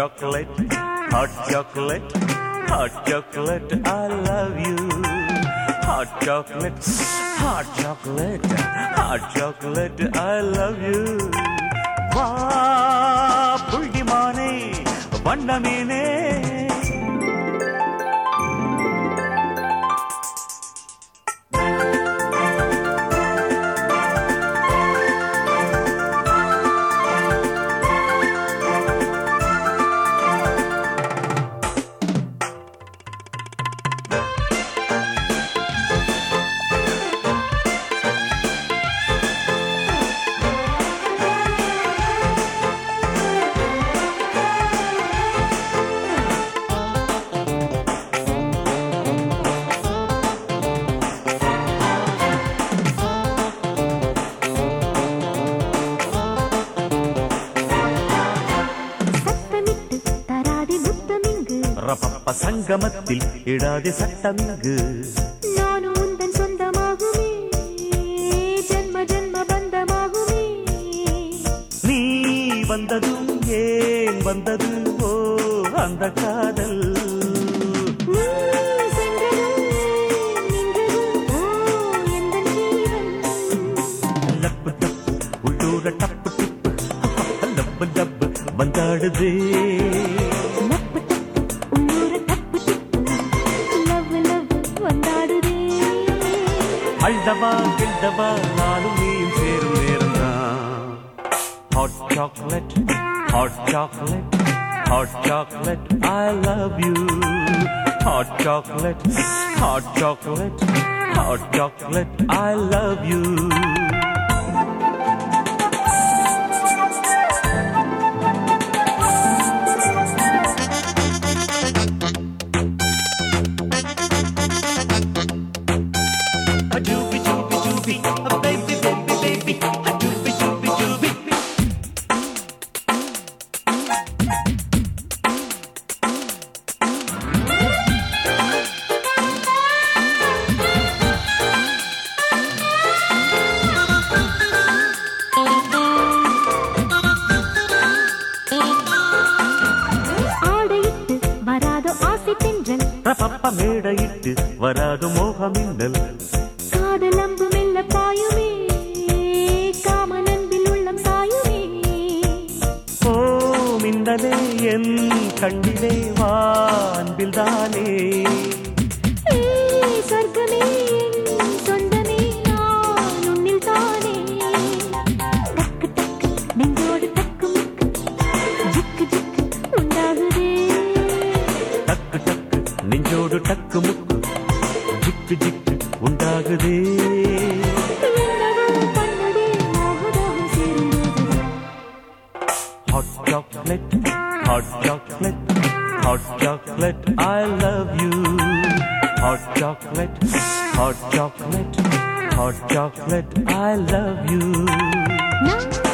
chocolate, hot chocolate, hot chocolate, I love you. Hot chocolate, hot chocolate, hot chocolate, I love you. வா புள்ளிமானே வண்ணமீனே ரப்பப்ப சங்கமத்தில் இடாதே சட்டமிங்கு நானும் உந்தன் சொந்தமாகுமே ஜென்ம ஜென்ம பந்தமாகுமே நீ வந்ததும் ஏன் வந்தது ஓ அந்த காதல் நீ சென்றதும் நின்றதும் ஓ எந்தன் ஜீவன் லப்பு டப்பு உள்ளூர டப்பு டிப்பு லப்பு லப்பு வந்தாடுதே அழ்தவா கிழ்தவா நானும் நீயும் சேரும் நேரம்தான். Hot chocolate, hot chocolate, hot chocolate, I love you. Hot chocolate, hot chocolate, hot chocolate, I love you. Doobie doobie doobie, a baby baby baby, a doobie doobie doobie. ஆடையிட்டு வராதோ ஆசை தென்றல் ரப்பப்ப மேடையிட்டு வராது மோகமின்னல் காதல் அம்பு மெல்ல பாயுமே காமனன்பில் உள்ளம் சாயுமே ஓ மின்னலே என் கண்ணிலே வா அன்பில் தானே சொர்க்கமே என் சொந்தமே நான் உன்னில் தானே டக்கு டக்கு நெஞ்சோடு டக்கு முக்கு ஜிக்கு ஜிக்கு உண்டாகுதே டக்கு டக்கு நெஞ்சோடு டக்கு முக்கு ஜிக்கு ஜிக்கு உண்டாகுதே என்னவோ பண்ணதே மோகதாகம் சேரும்போது Hot chocolate, hot chocolate, hot chocolate, I love you. Hot chocolate, hot chocolate, hot chocolate, I love you.